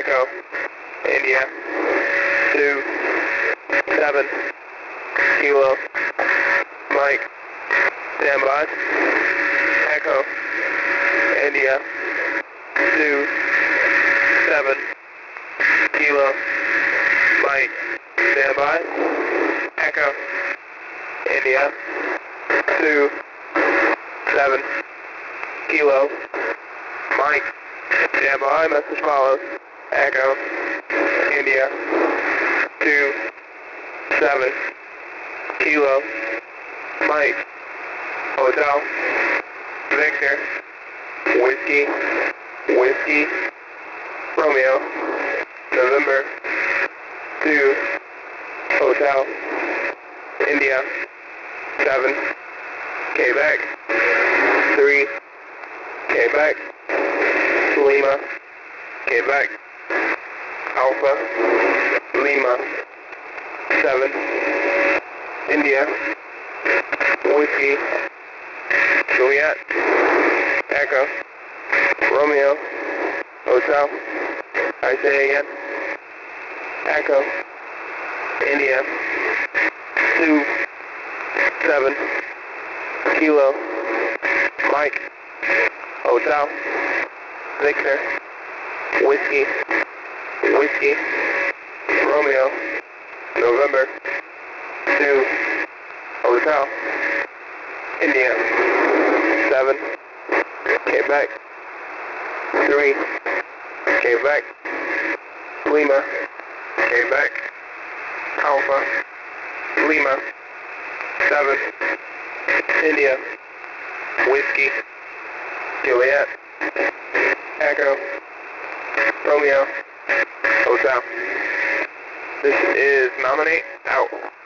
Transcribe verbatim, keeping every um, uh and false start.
Echo, India, two, seven, Kilo, Mike, stand by. Echo, India, two, seven, Kilo, Mike, stand by. Echo, India, two, seven, Kilo, Mike, stand by. Message follows. Echo, India, two, seven, Kilo, Mike, Hotel, Victor, Whiskey, Whiskey, Romeo, November, two, Hotel, India, seven, Quebec, three, Quebec, Lima, Quebec, Alpha, Lima, seven, India, Whiskey, Juliet, Echo, Romeo, Hotel, I say again, Echo, India, two, seven, Kilo, Mike, Hotel, Victor, Whiskey, Whiskey, Romeo, November, two, Hotel, India, seven, Quebec, three, Quebec, Lima, Quebec, Alpha, Lima, seven, India, Whiskey, Juliet, Echo, Romeo, Hotel. This is Nominate out.